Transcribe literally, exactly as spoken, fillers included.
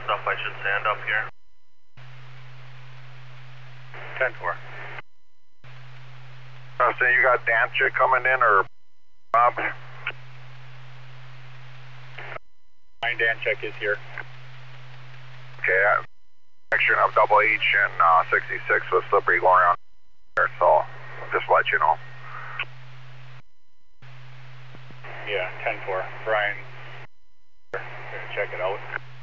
stuff I should sand up here. ten four. Uh, so you got Danchik coming in or Bob? Nine Danchik is here. Okay, I'm mixing up double H and uh, sixty-six with Slippery going around there, so I'll just let you know. Yeah, ten four. Brian, check it out.